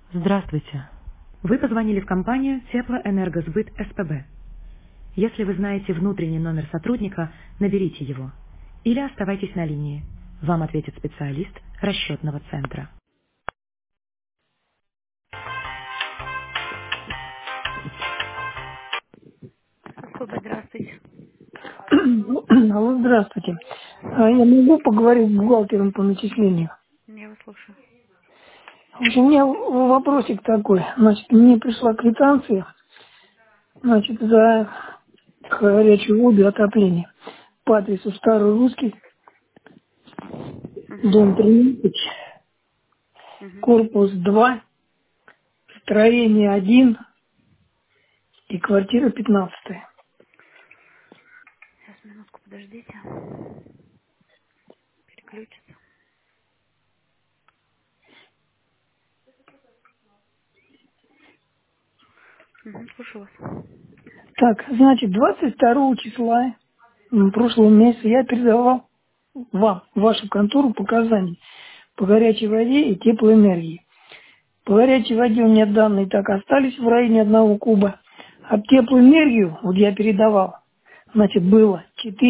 Здравствуйте. Вы позвонили в компанию Теплоэнергосбыт СПБ. Если вы знаете внутренний номер сотрудника, наберите его. Или оставайтесь на линии. Вам ответит специалист расчетного центра. СПБ, здравствуйте. Алло, здравствуйте. Я могу поговорить с бухгалтером по начислению? Я вас слушаю. В общем, у меня вопросик такой. Значит, мне пришла квитанция, значит, за горячую воду и отопление. По адресу Старый Русский, дом Угу. 13, Угу. корпус 2, строение 1 и квартира 15. Сейчас, минутку, подождите. Переключится. Угу, слушаю вас. Так, значит, 22 числа прошлого месяца я передавал вам, в вашу контору, показания по горячей воде и теплоэнергии. По горячей воде у меня данные так остались в районе 1 куба. А теплую энергию, вот я передавал, значит, было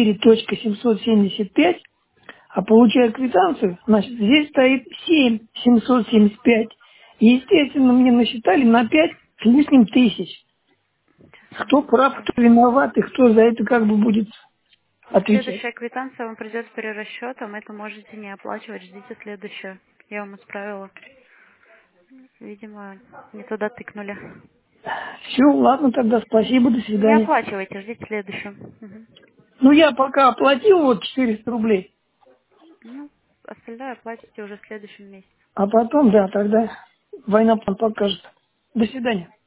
4,775, а получая квитанцию, значит, здесь стоит 7,775. И, естественно, мне насчитали на 5 с лишним тысяч. Сейчас, Кто минутку, прав, подождите. кто виноват и кто за это как бы будет отвечать. Следующая квитанция вам придет с перерасчетом. Это можете не оплачивать. Ждите следующую. Я вам исправила. Видимо, не туда тыкнули. Все, ладно, тогда спасибо, до Не свидания. оплачивайте, ждите следующую. Мгм. Ну, я пока оплатил вот 400 рублей, Ну, остальное оплатите уже в следующем месяце. а потом, да, тогда война покажет. До свидания.